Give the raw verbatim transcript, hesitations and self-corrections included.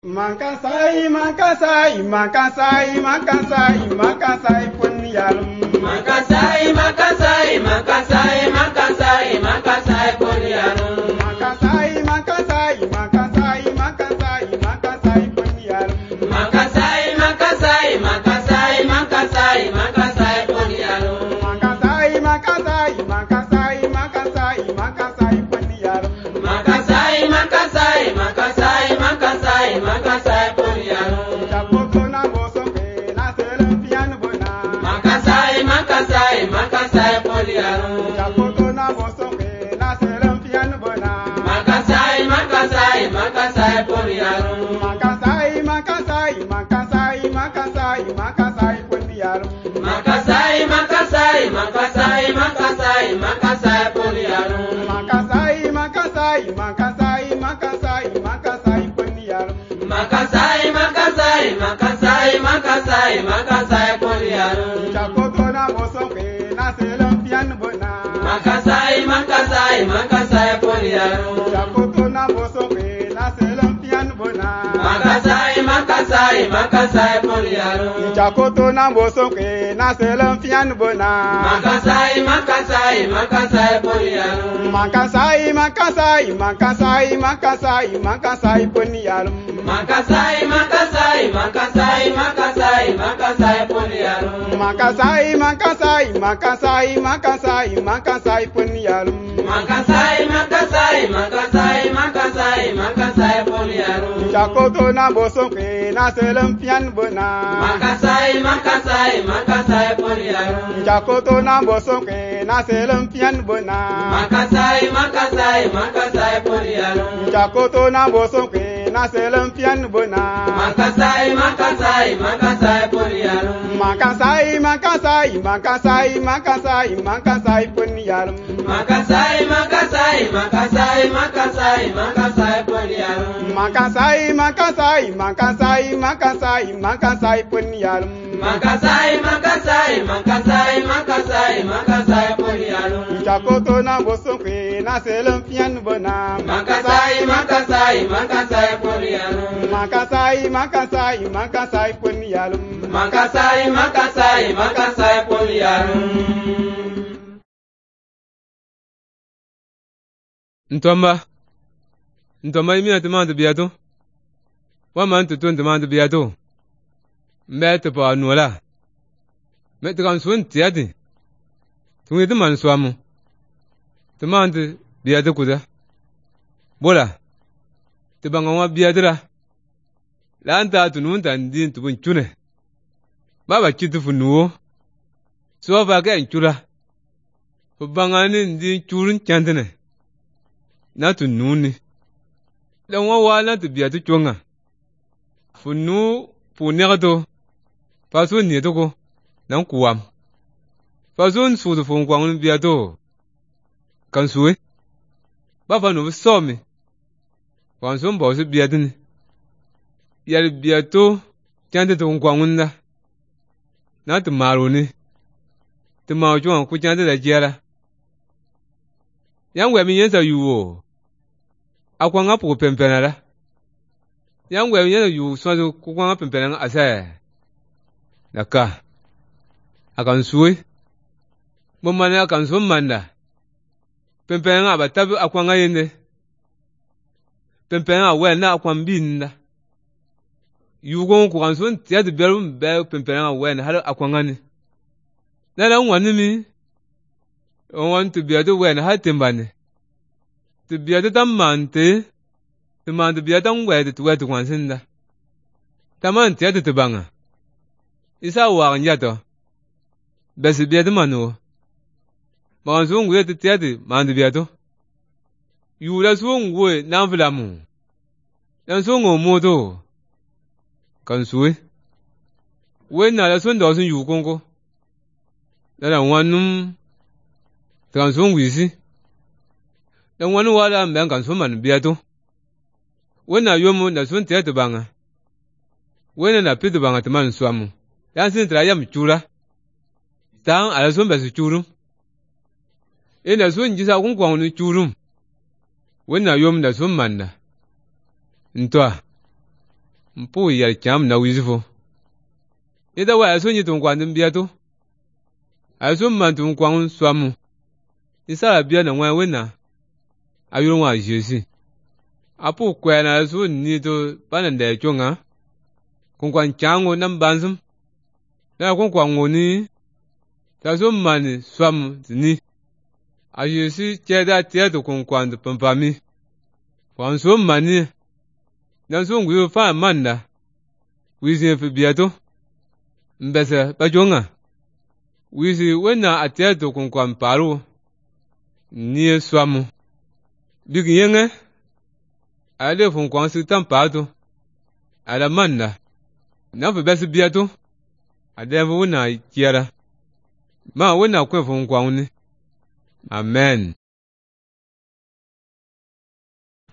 Makasai, Makasai, Makasai, Makasai, Makasai, Punyarum. Makasai, Makasai, Makasai, Makasai, Makasai, Punyarum. Makasai, Makasai, Makasai, Makasai, Makasai, Punyarum. Makasai, Makasai, Makasai, Makasai, Makasai, Punyarum. Makasai, Makasai, Makasai, Makasai, Makasai, Punyarum. Makasai, Makasai, Makasai, Makasai, Makasai, Punyarum. Japoto na bosoke na selum piano bona. Makasai, Makasai, Makasai, Punyarum. Japoto na bosoke na selum piano bona. Makasai, Makasai, Makasai, Punyarum. Makasai, Makasai, Makasai, Makasai, Makasai, Punyarum. Makasai, Makasai, Makasai, Makasai, Makasai, Punyarum. Makasai, Makasai, Makasai, Makasai, Makasai, Punyarum. Makasai, Makasai, Makasai, Makasai, Makasai, Punyarum. Japoto na bosoke na selum piano bona. Makasai, Makasai, Makasai, Punyarum. Japoto na bosoke na selum piano bona. Makasai, Makasai, Makasai, Punyarum. Japoto na bosoke na selum piano bona. Makasai, Makasai, Makasai, Punyarum. Makasai, Makasai, Makasai, Makasai, Makasai, Punyarum. Makasai, Makasai, Makasai, Makasai, Makasai, Punyarum. Makasai, Makasai, Makasai, Makasai, Makasai, Punyarum. Makasai, Makasai, Makasai, Makasai, Makasai, Punyarum. Japoto na bosoke na selum piano bona. Makasai, Makasai, Makasai, Punyarum. Japoto na bosoke na selum piano bona. Makasai, Makasai, Makasai, Punyarum. Japoto na bosoke na selum piano bona. Makasai, Makasai, Makasai, Punyarum. Makasai, Makasai, Makasai, Makasai, Makasai, Punyarum. Makasai, Makasai, Makasai, Makasai, Makasai, Punyarum. Makasai, Makasai, Makasai, Makasai, Makasai, Punyarum. Makasai, Makasai, Makasai, Makasai, Makasai, Punyarum. Japoto na bosoke na selum piano bona. Makasai, Makasai, Makasai, Punyarum. Makasai, Makasai, Makasai, Punyarum. Makasai, Makasai, Makasai, Punyarum. Ntomba Ntomba imina temandu biato wa man tu tun temandu biato mbete pa nuala mete kan sun tiati tungi te man swamu temandu biato kuda bola te banga wa biadra lanta tunun tan din tubun chune baba chitu funuo so va ga chura banga ni din churun chantene na tu nuni dan wa wala tu biya tu chonga funu punya to pasu ni to ko nan kuwam pasu su tu fun kwang biya to kan suwe ba fa no so mi wan so bo su biya tin yar biya to chante to kwang na na tu maru ni tu ma jo ku chante da jera yang we mi yesa yuwo akwanga pu pempenara yang we yesa yu so ku kwanga pempenanga asa naka akan suwe bomana akan so manda pempenanga batabu akwanga yende pempenanga we na akwambinda yugo ku kan so tiya de berum be pempenanga we na har akwanga ni na na wani mi on tu biya to wen ha timbane tu biya to tamante tu man tu biya tan we tu we tu kwansinda tamante ya tu banga isa wa nya to besi biya to manu ma so ngwe tu tiya tu man tu biya to yu la so ngwe na vlamu dan so ngo mo to kan suwe we na la so ndo so yu kongo da wanum kan so ngwisi dan wani wala mban kan so man biato wona yomo na so ntia to banga wena na pido banga man swamu yan sin tra yam chura tan ala so mbasu churum ina so njisa kun kwang ni churum wona yom na so manna ntwa mpu yar cham na wizifo ida wa aso nyi tun kwandin biato aso man tun kwan swamu isa bia na nwa wena ayuro wa jesi apu kwa na aso ni to banan da chonga kun kwan chango nan banzum na kun kwan ngoni ta so man swam ni ayesi cheda tieto kun kwan de pampami kwan so mani na so ngui fa manda wizi fi biato mbese bajonga wizi wena atieto kun kwan paru ni swamu bigi yenge ale fun kwan si tampato ala manda na fi besi biato adevu wena kiara ma wena kwen fun kwan ni amen.